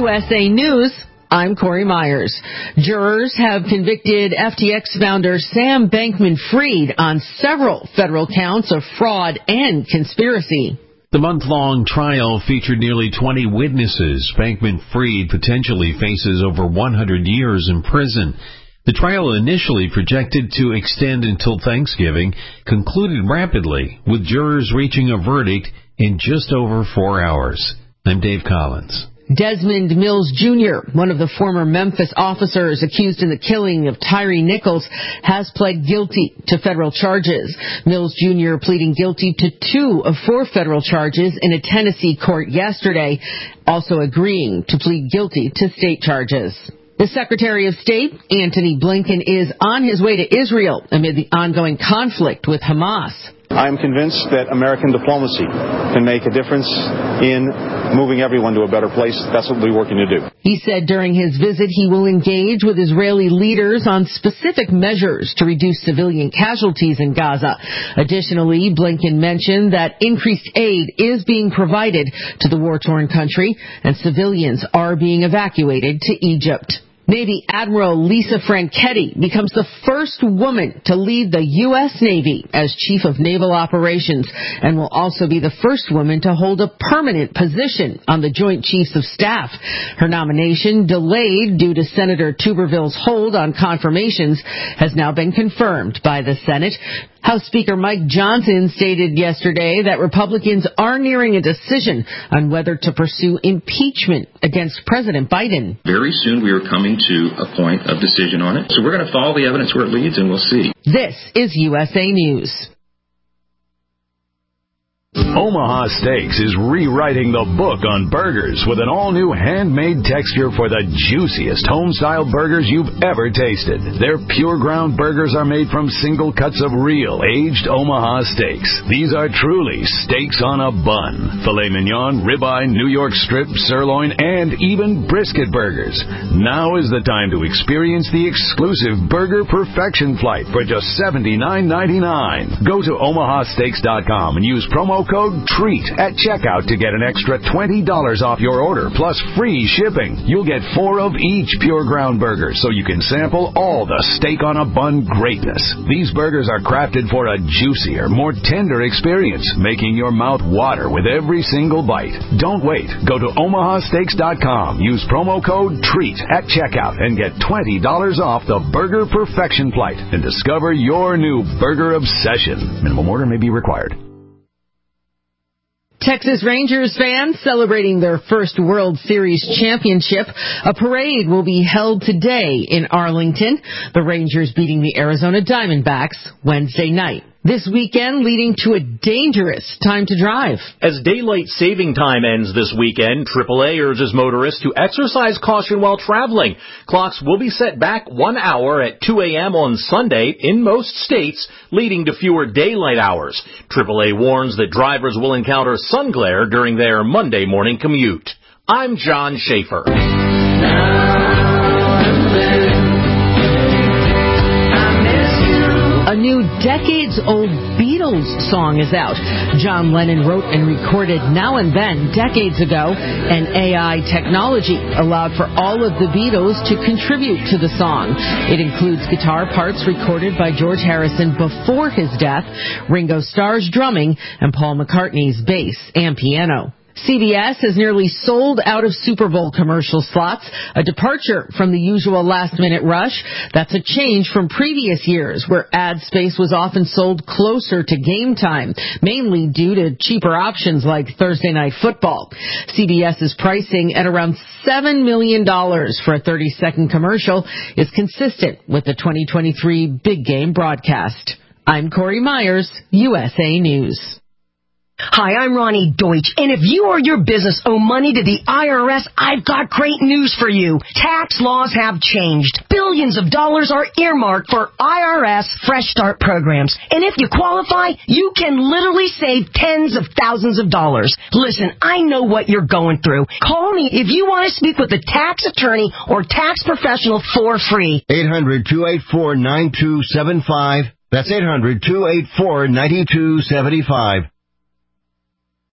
USA News, I'm Corey Myers. Jurors have convicted FTX founder Sam Bankman-Fried on several federal counts of fraud and conspiracy. The month-long trial featured nearly 20 witnesses. Bankman-Fried potentially faces over 100 years in prison. The trial, initially projected to extend until Thanksgiving, concluded rapidly, with jurors reaching a verdict in just over 4 hours. I'm Dave Collins. Desmond Mills Jr., one of the former Memphis officers accused in the killing of Tyree Nichols, has pled guilty to federal charges. Mills Jr. pleading guilty to 2 of 4 federal charges in a Tennessee court yesterday, also agreeing to plead guilty to state charges. The Secretary of State, Antony Blinken, is on his way to Israel amid the ongoing conflict with Hamas. I am convinced that American diplomacy can make a difference in moving everyone to a better place. That's what we're working to do. He said during his visit he will engage with Israeli leaders on specific measures to reduce civilian casualties in Gaza. Additionally, Blinken mentioned that increased aid is being provided to the war-torn country and civilians are being evacuated to Egypt. Navy Admiral Lisa Franchetti becomes the first woman to lead the U.S. Navy as Chief of Naval Operations and will also be the first woman to hold a permanent position on the Joint Chiefs of Staff. Her nomination, delayed due to Senator Tuberville's hold on confirmations, has now been confirmed by the Senate. House Speaker Mike Johnson stated yesterday that Republicans are nearing a decision on whether to pursue impeachment against President Biden. Very soon we are coming to a point of decision on it. So we're going to follow the evidence where it leads, and we'll see. This is USA News. Omaha Steaks is rewriting the book on burgers with an all-new handmade texture for the juiciest home-style burgers you've ever tasted. Their pure ground burgers are made from single cuts of real, aged Omaha steaks. These are truly steaks on a bun. Filet mignon, ribeye, New York strip, sirloin, and even brisket burgers. Now is the time to experience the exclusive Burger Perfection Flight for just $79.99. Go to omahasteaks.com and use promo code TREAT at checkout to get an extra $20 off your order, plus free shipping. You'll get 4 of each pure ground burger, so you can sample all the steak on a bun greatness. These burgers are crafted for a juicier, more tender experience, making your mouth water with every single bite. Don't wait. Go to omahasteaks.com. Use promo code TREAT at checkout and get $20 off the Burger Perfection Flight and discover your new burger obsession. Minimum order may be required. Texas Rangers fans celebrating their first World Series championship. A parade will be held today in Arlington. The Rangers beating the Arizona Diamondbacks Wednesday night. This weekend leading to a dangerous time to drive. As daylight saving time ends this weekend, AAA urges motorists to exercise caution while traveling. Clocks will be set back 1 hour at 2 a.m. on Sunday in most states, leading to fewer daylight hours. AAA warns that drivers will encounter sun glare during their Monday morning commute. I'm John Schaefer. A new decades-old Beatles song is out. John Lennon wrote and recorded Now and Then decades ago, and AI technology allowed for all of the Beatles to contribute to the song. It includes guitar parts recorded by George Harrison before his death, Ringo Starr's drumming, and Paul McCartney's bass and piano. CBS has nearly sold out of Super Bowl commercial slots, a departure from the usual last-minute rush. That's a change from previous years, where ad space was often sold closer to game time, mainly due to cheaper options like Thursday Night Football. CBS's pricing at around $7 million for a 30-second commercial is consistent with the 2023 big game broadcast. I'm Corey Myers, USA News. Hi, I'm Ronnie Deutsch, and if you or your business owe money to the IRS, I've got great news for you. Tax laws have changed. Billions of dollars are earmarked for IRS Fresh Start programs, and if you qualify, you can literally save tens of thousands of dollars. Listen, I know what you're going through. Call me if you want to speak with a tax attorney or tax professional for free. 800-284-9275. That's 800-284-9275.